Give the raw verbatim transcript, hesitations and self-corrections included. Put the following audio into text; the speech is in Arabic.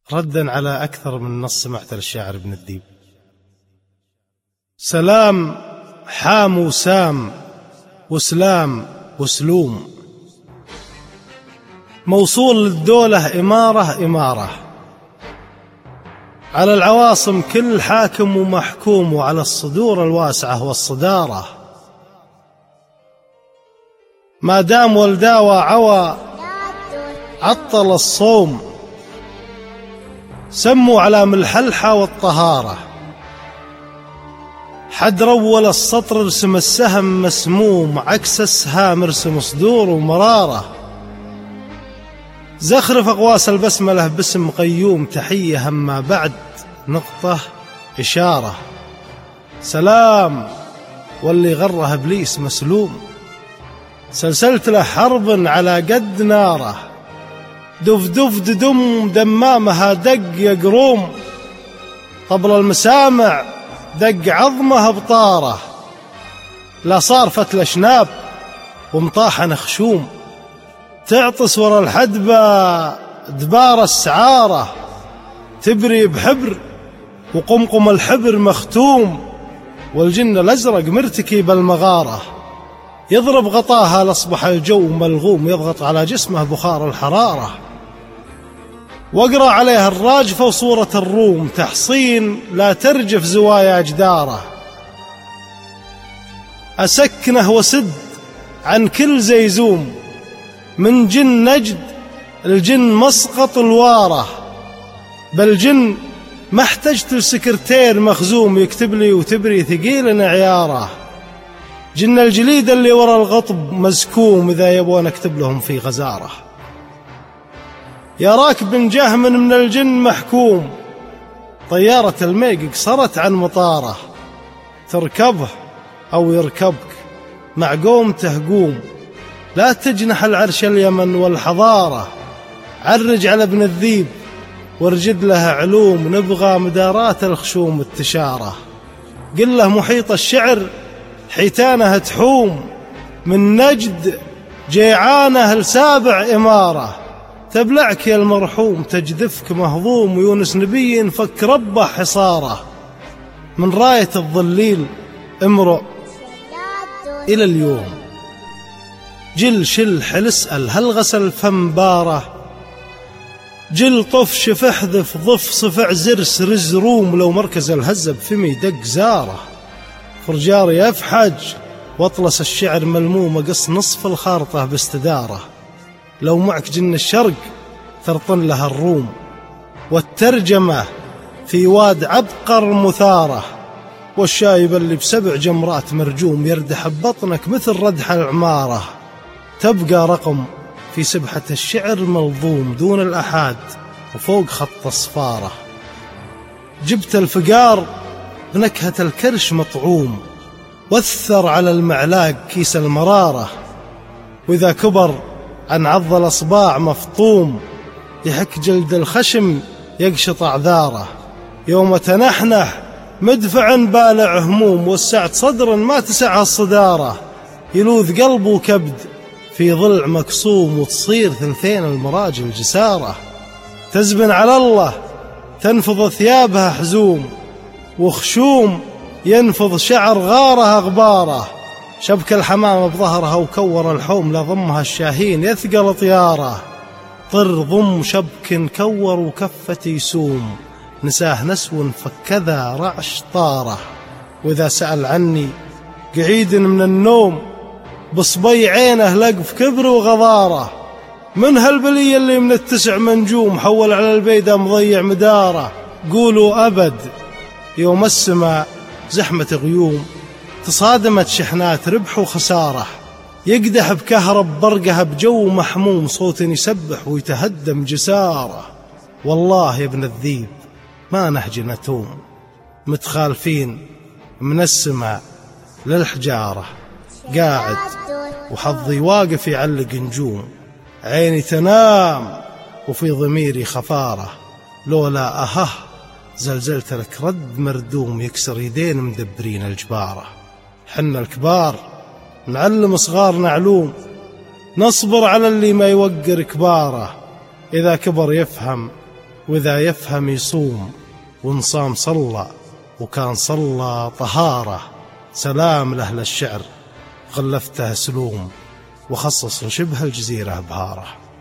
ردا على أكثر من نص سمعت للشاعر ابن الديب. سلام حام وسام وسلام وسلوم، موصول للدولة إمارة إمارة، على العواصم كل حاكم ومحكوم، وعلى الصدور الواسعة والصدارة. ما دام والداوى عوى عطل الصوم، سموا على ملحلحة والطهارة. حد رول السطر ارسم السهم مسموم، عكس السهام ارسم صدور ومرارة. زخرف أقواس البسملة باسم قيوم، تحية هما بعد نقطة إشارة. سلام واللي غره إبليس مسلوم، سلسلت له حرب على قد ناره. دف دف ددم دمامها دق يقروم، طبل المسامع دق عظمه بطاره. لا صار فتل شناب ومطاحن خشوم، تعطس ورا الحدبة دبار السعارة. تبري بحبر وقمقم الحبر مختوم، والجن الأزرق مرتكي بالمغارة. يضرب غطاها لأصبح الجو ملغوم، يضغط على جسمه بخار الحرارة. واقرأ عليها الراجفة وصورة الروم، تحصين لا ترجف زوايا أجداره. أسكنه وسد عن كل زيزوم، من جن نجد الجن مسقط الواره. بل جن ما احتجت السكرتير مخزوم، يكتب لي وتبري ثقيل عياره. جن الجليد اللي ورا الغطب مزكوم، إذا يبون اكتب لهم في غزارة. يا راكب جهم من الجن محكوم، طيارة الميق قصرت عن مطاره. تركبه أو يركبك مع قوم تهقوم، لا تجنح العرش اليمن والحضارة. عرج على ابن الذيب وارجد لها علوم، نبغى مدارات الخشوم التشارة. قل له محيط الشعر حيتانه تحوم، من نجد جيعانه لسابع إمارة. تبلعك يا المرحوم تجذفك مهضوم، ويونس نبي فك ربه حصاره. من راية الظليل امرؤ إلى اليوم، جل شل حل اسأل هل غسل فم باره. جل طف شفح ذف ضف صفع زرس رز روم، لو مركز الهزب فمي دق زاره. فرجار يفحج واطلس الشعر ملموم، قص نصف الخارطة باستدارة. لو معك جن الشرق ترطن لها الروم، والترجمة في واد عبقر مثارة. والشايب اللي بسبع جمرات مرجوم، يردح ببطنك مثل ردح العمارة. تبقى رقم في سبحة الشعر ملضوم، دون الأحاد وفوق خط الصفارة. جبت الفقار بنكهة الكرش مطعوم، وثر على المعلاق كيس المرارة. وإذا كبر عن عض الأصباع مفطوم، يحك جلد الخشم يقشط أعذاره. يوم تنحنح مدفع بالع هموم، وسعت صدر ما تسعها الصدارة. يلوذ قلب وكبد في ضلع مكسوم، وتصير ثنتين المراجل جسارة. تزبن على الله تنفض ثيابها حزوم، وخشوم ينفض شعر غارها غباره. شبك الحمام بظهرها وكور الحوم، لضمها الشاهين يثقل طياره. طر ضم شبك كور وكفة يسوم، نساه نسو فكذا رعش طاره. وإذا سأل عني قعيد من النوم، بصبي عينه لقف كبر وغضاره. من هالبلية اللي من التسع منجوم، حول على البيدة مضيع مداره. قولوا أبد يوم السماء زحمة غيوم، تصادمت شحنات ربح وخسارة. يقدح بكهرب برقها بجو محموم، صوت يسبح ويتهدم جسارة. والله يا ابن الذيب ما نهج نتوم، متخالفين من السماء للحجارة. قاعد وحظي واقف يعلق نجوم، عيني تنام وفي ضميري خفارة. لولا أهه زلزلت لك رد مردوم، يكسر يدين مدبرين الجبارة. حنا الكبار نعلم صغارنا علوم، نصبر على اللي ما يوقر كباره. إذا كبر يفهم وإذا يفهم يصوم، وانصام صلى، وكان صلى طهارة. سلام لأهل الشعر غلفته سلوم، وخصص شبه الجزيرة بهاره.